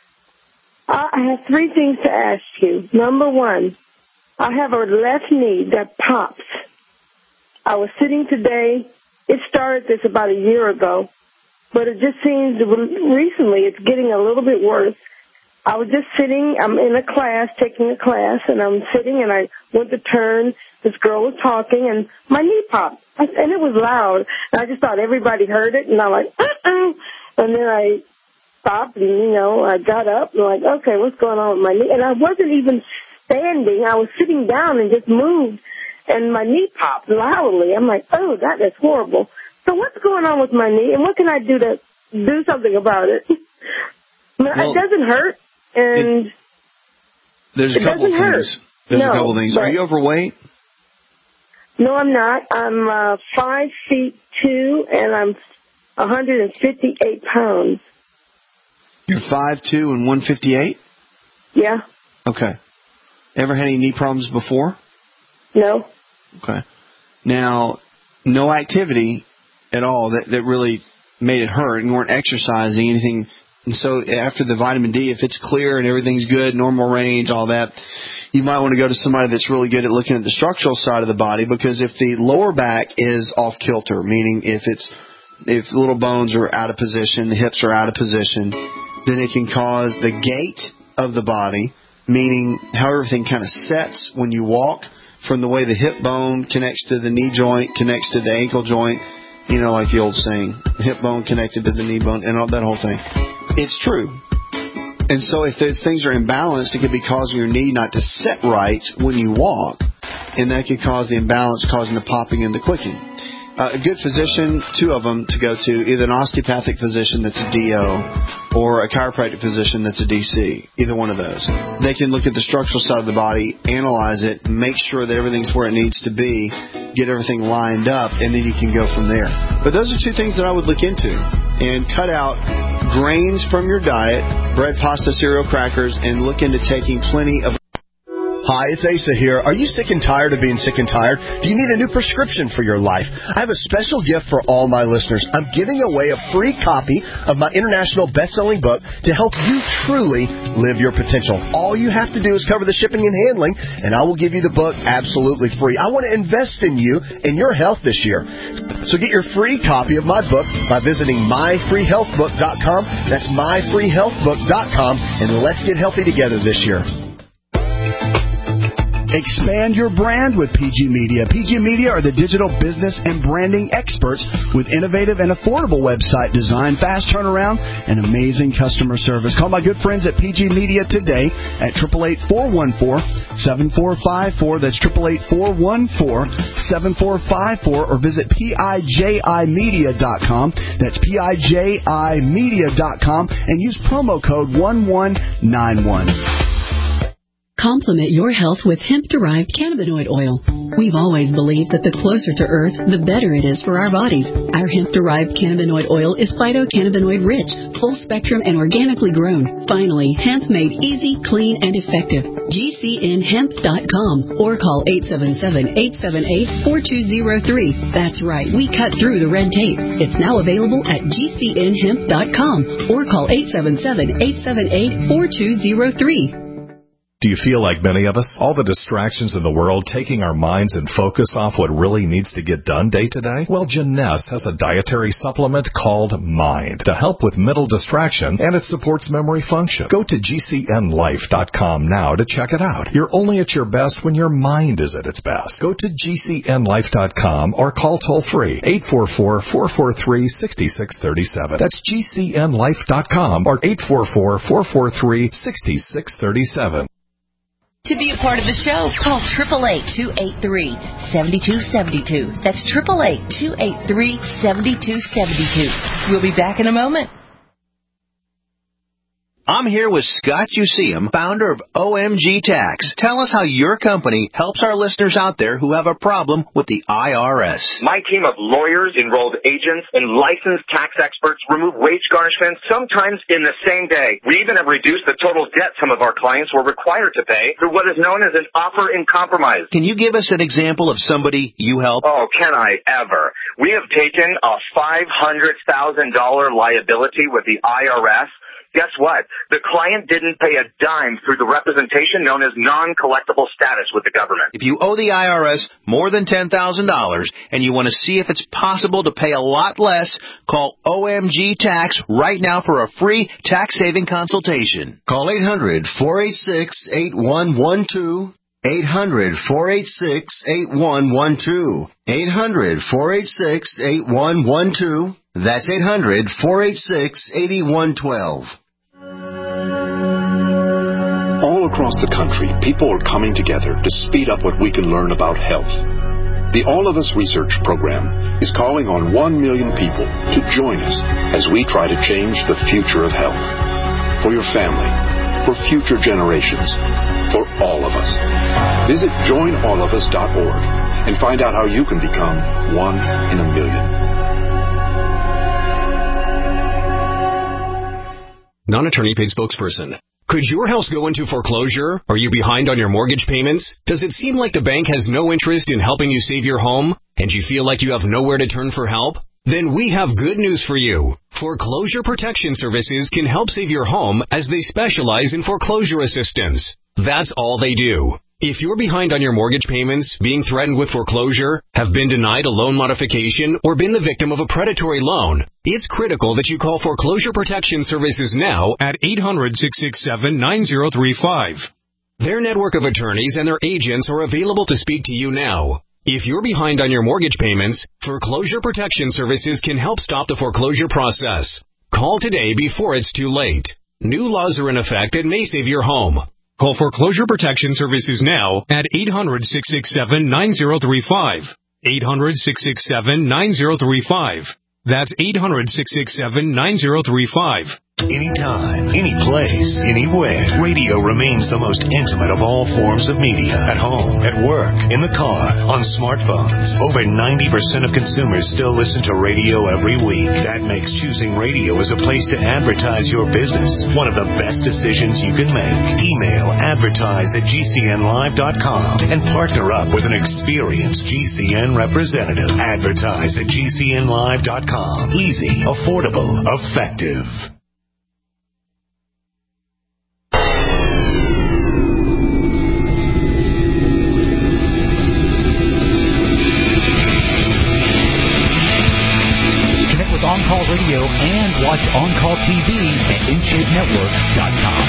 I have three things to ask you. Number one, I have a left knee that pops. I was sitting today. It started this about a year ago, but it just seems recently it's getting a little bit worse. I was just sitting, I'm in a class, taking a class, and I'm sitting, and I went to turn. This girl was talking, and my knee popped, and it was loud. And I just thought everybody heard it, and I'm like, uh-uh. And then I stopped, and, you know, I got up, and I'm like, okay, what's going on with my knee? And I wasn't even standing. I was sitting down and just moved, and my knee popped loudly. I'm like, oh, that is horrible. So what's going on with my knee, and what can I do to do something about it? I mean, well, it doesn't hurt. And it, there's a it couple doesn't things. hurt. There's no, a couple things. Are you overweight? No, I'm not. I'm uh, five feet two, and I'm one hundred fifty-eight pounds. You're five two and one fifty-eight? Yeah. Okay. Ever had any knee problems before? No. Okay. Now, no activity at all that, that really made it hurt. You weren't exercising, anything. And so after the vitamin D, if it's clear and everything's good, normal range, all that, you might want to go to somebody that's really good at looking at the structural side of the body, because if the lower back is off kilter, meaning if it's if little bones are out of position, the hips are out of position, then it can cause the gait of the body, meaning how everything kind of sets when you walk, from the way the hip bone connects to the knee joint, connects to the ankle joint, you know, like the old saying, hip bone connected to the knee bone, and all that whole thing. It's true. And so if those things are imbalanced, it could be causing your knee not to set right when you walk, and that could cause the imbalance, causing the popping and the clicking. Uh, a good physician, two of them to go to, either an osteopathic physician that's a D O or a chiropractic physician that's a D C, either one of those. They can look at the structural side of the body, analyze it, make sure that everything's where it needs to be, get everything lined up, and then you can go from there. But those are two things that I would look into. And cut out grains from your diet, bread, pasta, cereal, crackers, and look into taking plenty of... Hi, it's Asa here. Are you sick and tired of being sick and tired? Do you need a new prescription for your life? I have a special gift for all my listeners. I'm giving away a free copy of my international best-selling book to help you truly live your potential. All you have to do is cover the shipping and handling, and I will give you the book absolutely free. I want to invest in you and your health this year. So get your free copy of my book by visiting my free health book dot com. That's my free health book dot com, and let's get healthy together this year. Expand your brand with P G Media. P G Media are the digital business and branding experts with innovative and affordable website design, fast turnaround, and amazing customer service. Call my good friends at P G Media today at eight eight eight, four one four, seven four five four. That's eight eight eight, four one four, seven four five four. Or visit P I J I media dot com. That's P I J I media dot com and use promo code one one nine one. Complement your health with hemp-derived cannabinoid oil. We've always believed that the closer to Earth, the better it is for our bodies. Our hemp-derived cannabinoid oil is phytocannabinoid-rich, full-spectrum, and organically grown. Finally, hemp made easy, clean, and effective. G C N hemp dot com or call eight seven seven, eight seven eight, four two zero three. That's right, we cut through the red tape. It's now available at G C N hemp dot com or call eight seven seven, eight seven eight, four two zero three. Do you feel like many of us? All the distractions in the world taking our minds and focus off what really needs to get done day to day? Well, Janess has a dietary supplement called Mind to help with mental distraction, and it supports memory function. Go to G C N life dot com now to check it out. You're only at your best when your mind is at its best. Go to G C N life dot com or call toll-free eight four four, four four three, six six three seven. That's G C N life dot com or eight four four, four four three, six six three seven. To be a part of the show, call eight eight eight, two eight three, seven two seven two. That's eight eight eight, two eight three, seven two seven two. We'll be back in a moment. I'm here with Scott Useum, founder of O M G Tax. Tell us how your company helps our listeners out there who have a problem with the I R S. My team of lawyers, enrolled agents, and licensed tax experts remove wage garnishments sometimes in the same day. We even have reduced the total debt some of our clients were required to pay through what is known as an offer in compromise. Can you give us an example of somebody you help? Oh, can I ever? We have taken a five hundred thousand dollars liability with the I R S. Guess what? The client didn't pay a dime through the representation known as non-collectible status with the government. If you owe the I R S more than ten thousand dollars and you want to see if it's possible to pay a lot less, call O M G Tax right now for a free tax-saving consultation. Call eight hundred, four eight six, eight one one two. eight hundred, four eight six, eight one one two. eight hundred, four eight six, eight one one two. That's eight hundred, four eight six, eight one one two. All across the country, people are coming together to speed up what we can learn about health. The All of Us Research Program is calling on one million people to join us as we try to change the future of health. For your family, for future generations, for all of us. Visit join all of us dot org and find out how you can become one in a million. Non-attorney paid spokesperson. Could your house go into foreclosure? Are you behind on your mortgage payments? Does it seem like the bank has no interest in helping you save your home, and you feel like you have nowhere to turn for help? Then we have good news for you. Foreclosure Protection Services can help save your home as they specialize in foreclosure assistance. That's all they do. If you're behind on your mortgage payments, being threatened with foreclosure, have been denied a loan modification, or been the victim of a predatory loan, it's critical that you call Foreclosure Protection Services now at eight hundred, six six seven, nine zero three five. Their network of attorneys and their agents are available to speak to you now. If you're behind on your mortgage payments, Foreclosure Protection Services can help stop the foreclosure process. Call today before it's too late. New laws are in effect that may save your home. Call Foreclosure Protection Services now at eight hundred, six six seven, nine zero three five. eight hundred, six six seven, nine zero three five. That's eight hundred, six six seven, nine zero three five. Anytime, any place, anywhere, radio remains the most intimate of all forms of media. At home, at work, in the car, on smartphones. Over ninety percent of consumers still listen to radio every week. That makes choosing radio as a place to advertise your business one of the best decisions you can make. Email advertise at G C N live dot com and partner up with an experienced G C N representative. Advertise at G C N live dot com. Easy, affordable, effective. On-Call Radio and watch On-Call T V at in shape network dot com.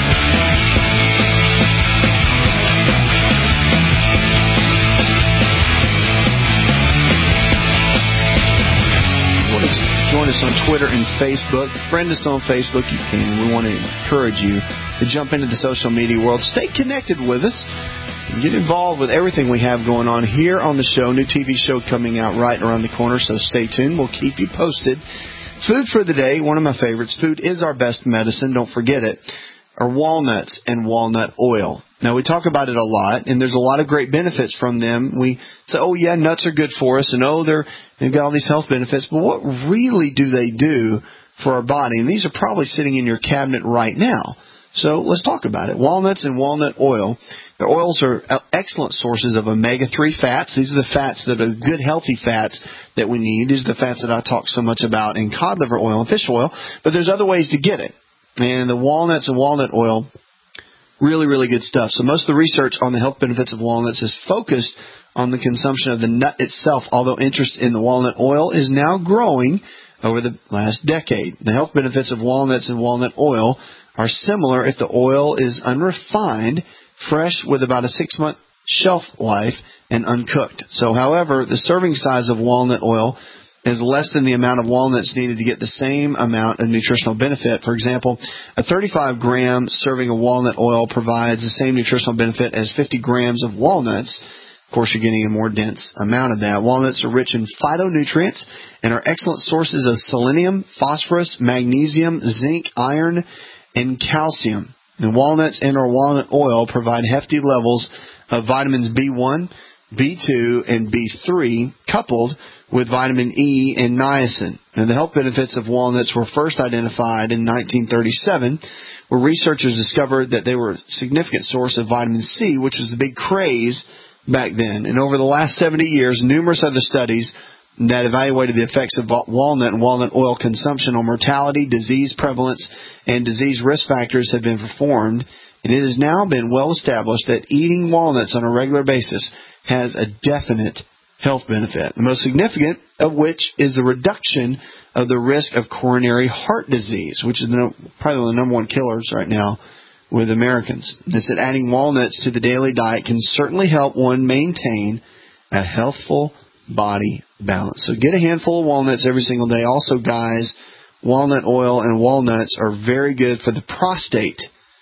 Join us on Twitter and Facebook. Friend us on Facebook. You can. We want to encourage you to jump into the social media world. Stay connected with us. Get involved with everything we have going on here on the show. New T V show coming out right around the corner, so stay tuned. We'll keep you posted. Food for the day, one of my favorites. Food is our best medicine, don't forget it, are walnuts and walnut oil. Now, we talk about it a lot, and there's a lot of great benefits from them. We say, oh, yeah, nuts are good for us, and oh, they're, they've got all these health benefits. But what really do they do for our body? And these are probably sitting in your cabinet right now. So let's talk about it. Walnuts and walnut oil. The oils are excellent sources of omega three fats. These are the fats that are good, healthy fats that we need. These are the fats that I talk so much about in cod liver oil and fish oil. But there's other ways to get it. And the walnuts and walnut oil, really, really good stuff. So most of the research on the health benefits of walnuts is focused on the consumption of the nut itself, although interest in the walnut oil is now growing over the last decade. The health benefits of walnuts and walnut oil are similar if the oil is unrefined, fresh with about a six-month shelf life, and uncooked. So, however, the serving size of walnut oil is less than the amount of walnuts needed to get the same amount of nutritional benefit. For example, a thirty-five gram serving of walnut oil provides the same nutritional benefit as fifty grams of walnuts. Of course, you're getting a more dense amount of that. Walnuts are rich in phytonutrients and are excellent sources of selenium, phosphorus, magnesium, zinc, iron, and calcium. And walnuts and or walnut oil provide hefty levels of vitamins B one, B two, and B three, coupled with vitamin E and niacin. And the health benefits of walnuts were first identified in nineteen thirty-seven, where researchers discovered that they were a significant source of vitamin C, which was the big craze back then. And over the last seventy years, numerous other studies that evaluated the effects of walnut and walnut oil consumption on mortality, disease prevalence, and disease risk factors have been performed. And it has now been well established that eating walnuts on a regular basis has a definite health benefit, the most significant of which is the reduction of the risk of coronary heart disease, which is the, probably the number one killers right now with Americans. They said adding walnuts to the daily diet can certainly help one maintain a healthful body balance. So get a handful of walnuts every single day. Also, guys, walnut oil and walnuts are very good for the prostate.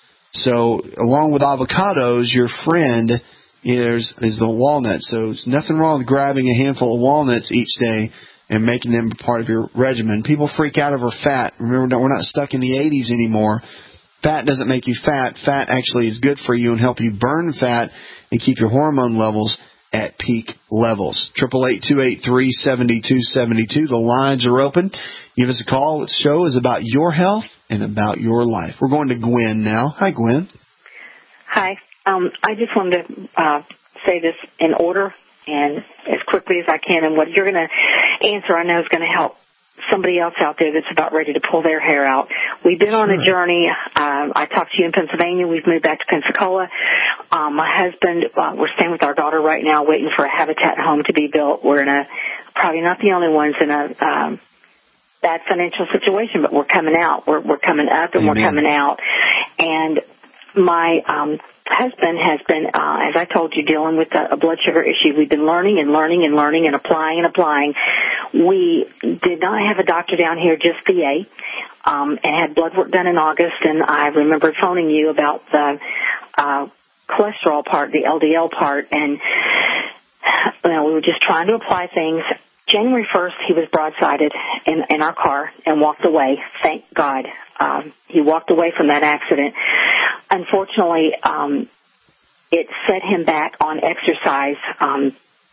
So along with avocados, your friend is, is the walnut. So there's nothing wrong with grabbing a handful of walnuts each day and making them part of your regimen. People freak out over fat. Remember, we're not stuck in the eighties anymore. Fat doesn't make you fat. Fat actually is good for you and help you burn fat and keep your hormone levels at peak levels. triple eight, two eight three, seven two seven two. The lines are open. Give us a call. The show is about your health and about your life. We're going to Gwen now. Hi, Gwen. Hi. Um, I just wanted to uh, say this in order and as quickly as I can. And what you're going to answer, I know, is going to help somebody else out there that's about ready to pull their hair out. We've been on a journey. Um, I talked to you in Pennsylvania. We've moved back to Pensacola. Um, my husband, uh, we're staying with our daughter right now, waiting for a Habitat home to be built. We're in a, probably not the only ones in a um, bad financial situation, but we're coming out. We're, we're coming up and Amen. We're coming out. And my um, husband has been, uh, as I told you, dealing with a, a blood sugar issue. We've been learning and learning and learning and applying and applying. We did not have a doctor down here, just V A, um, and had blood work done in August. And I remember phoning you about the uh, cholesterol part, the L D L part, and you know, we were just trying to apply things. January first, he was broadsided in, in our car and walked away. Thank God. Um, he walked away from that accident. Unfortunately, um, it set him back on exercise. Um,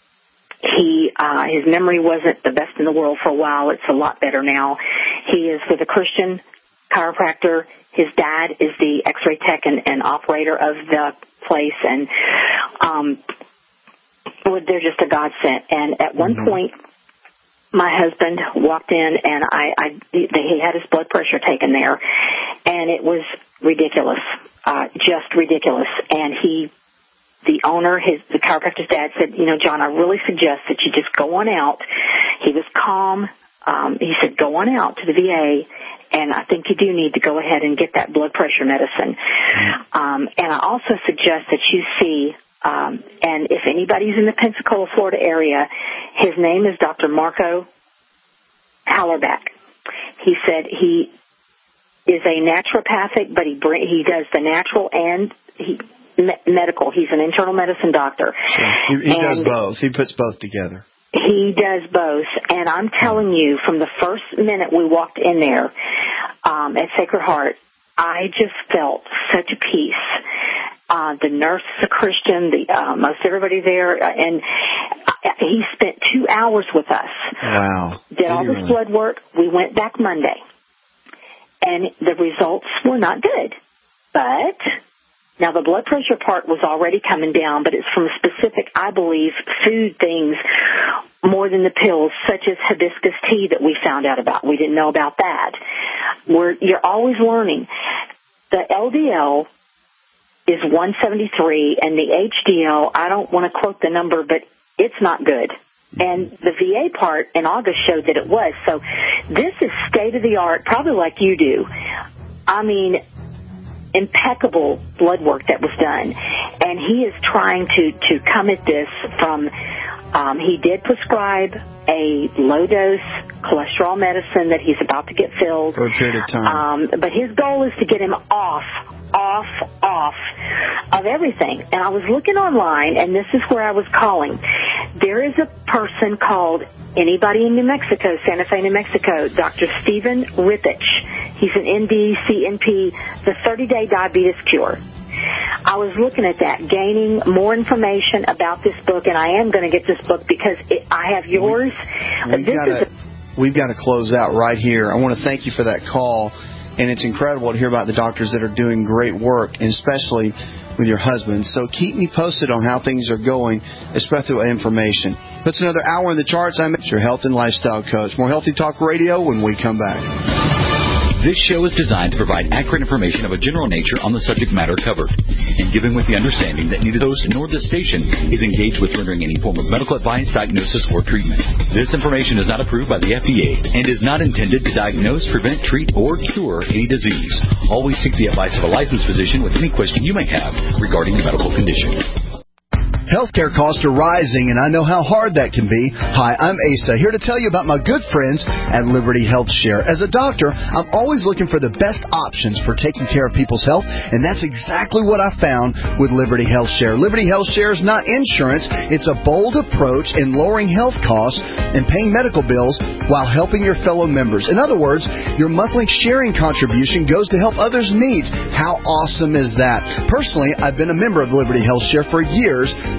he, uh, his memory wasn't the best in the world for a while. It's a lot better now. He is with a Christian chiropractor. His dad is the x-ray tech and, and operator of the place. And, um, well, they're just a godsend. And at one mm-hmm. point, my husband walked in, and I, I, he had his blood pressure taken there, and it was ridiculous, uh, just ridiculous. And he, the owner, his, the chiropractor's dad said, you know, John, I really suggest that you just go on out. He was calm. Um, he said, go on out to the V A, and I think you do need to go ahead and get that blood pressure medicine. Mm-hmm. Um, and I also suggest that you see Um, and if anybody's in the Pensacola, Florida area, his name is Doctor Marco Hallerback. He said he is a naturopathic, but he bring, he does the natural and he me- medical. He's an internal medicine doctor. He, he does both. He puts both together. He does both. And I'm telling you, from the first minute we walked in there um, at Sacred Heart, I just felt such a peace. Uh, the nurse is a Christian, the, uh, most everybody there, uh, and he spent two hours with us. Wow. Did all this blood work. We went back Monday, and the results were not good. But now the blood pressure part was already coming down, but it's from specific, I believe, food things more than the pills, such as hibiscus tea that we found out about. We didn't know about that. We're, you're always learning. The L D L is one seventy-three, and the H D L, I don't want to quote the number, but it's not good. And the V A part in August showed that it was. So this is state-of-the-art, probably like you do. I mean, impeccable blood work that was done. And he is trying to, to come at this from, um, he did prescribe a low-dose cholesterol medicine that he's about to get filled. For a period of time. Um, but his goal is to get him off, off, off of everything. And I was looking online, and this is where I was calling. There is a person called, anybody in New Mexico, Santa Fe, New Mexico, Doctor Stephen Rippich. He's an M D, C N P, the thirty-day diabetes cure. I was looking at that, gaining more information about this book, and I am going to get this book because it, I have yours. We, we've this gotta, is a, we've got to close out right here. I want to thank you for that call, and it's incredible to hear about the doctors that are doing great work, and especially with your husband. So keep me posted on how things are going, especially with information. Puts another hour in the charts. I'm your health and lifestyle coach. More Healthy Talk Radio when we come back. This show is designed to provide accurate information of a general nature on the subject matter covered, and given with the understanding that neither host nor this station is engaged with rendering any form of medical advice, diagnosis, or treatment. This information is not approved by the F D A and is not intended to diagnose, prevent, treat, or cure any disease. Always seek the advice of a licensed physician with any question you may have regarding your medical condition. Healthcare costs are rising, and I know how hard that can be. Hi, I'm Asa, here to tell you about my good friends at Liberty Health Share. As a doctor, I'm always looking for the best options for taking care of people's health, and that's exactly what I found with Liberty Health Share. Liberty Health Share is not insurance. It's a bold approach in lowering health costs and paying medical bills while helping your fellow members. In other words, your monthly sharing contribution goes to help others' needs. How awesome is that? Personally, I've been a member of Liberty Health Share for years,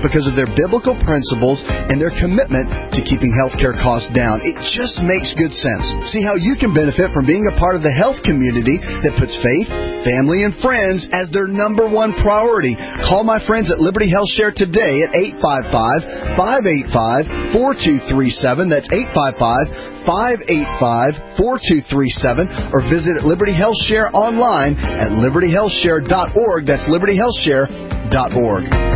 because of their biblical principles and their commitment to keeping healthcare costs down. It just makes good sense. See how you can benefit from being a part of the health community that puts faith, family, and friends as their number one priority. Call my friends at Liberty Health Share today at eight five five, five eight five, four two three seven. That's eight five five, five eight five, four two three seven. Or visit Liberty Health Share online at liberty health share dot org. That's liberty health share dot org.